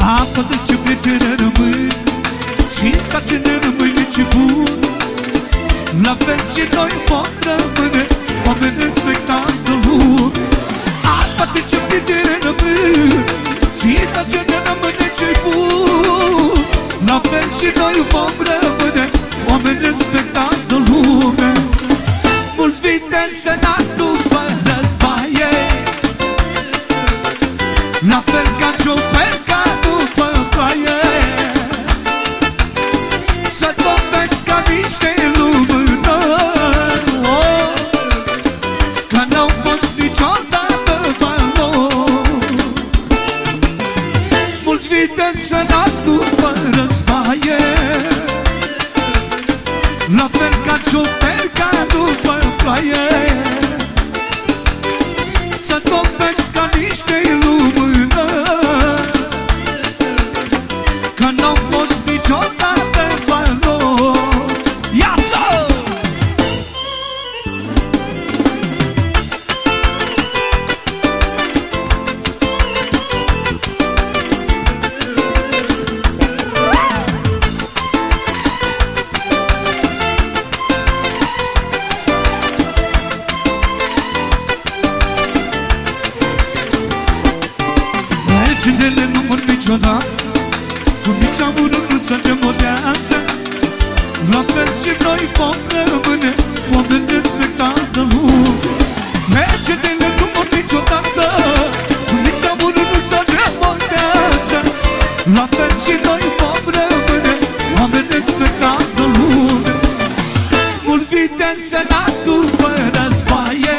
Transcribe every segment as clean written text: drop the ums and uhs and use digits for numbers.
Apă de ce prietene rămâi și ca ce ne rămâne ce bun. La fel și noi vom rămâne oameni respectați de lume. Apă de ce prietene rămâi și ca ce ne rămâne ce bun. La fel și noi vom rămâne oameni respectați de lume. Mulți viteni se nasc după războaie, la fel ca ciuperca după ploaie. Să topeți ca niște lumânări, că n-au fost niciodată valori. Mulți viteni se nasc după războaie, la fel ca ciuperca după ploaie. Să topeți ca niște lumânări, că n-au fost niciodată valori. Ia-să! Legendele nu mor niciodată, cu nici amurul nu se demodează. La fel și noi vom rămâne oameni respectați de lume. Legendele nu mor niciodată, cu nici amurul nu se demodează. La fel și noi vom rămâne oameni respectați de lume. Mulți viteni se nasc după războaie,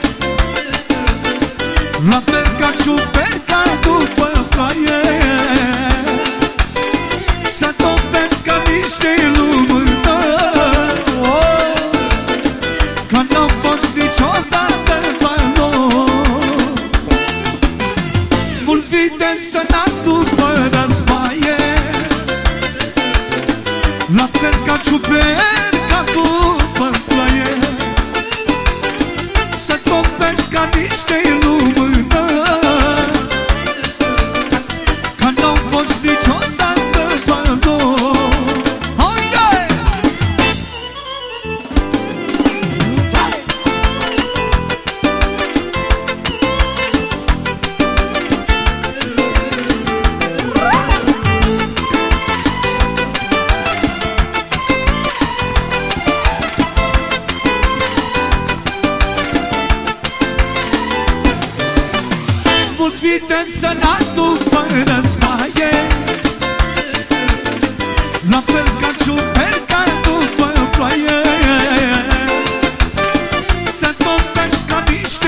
la fel ca ciuperca după ploaie. Să topeți ca niște lumânări, că n-au fost niciodată valori. Mulți viteni se nasc după războaie, la fel ca ciuperca după ploaie. Să topeți ca niște lumânări, că n-au fost niciodată valori. Haide! Mulți viteni se nasc după războaie, la fel ca ciuperca după ploaie. Se topeți ca niște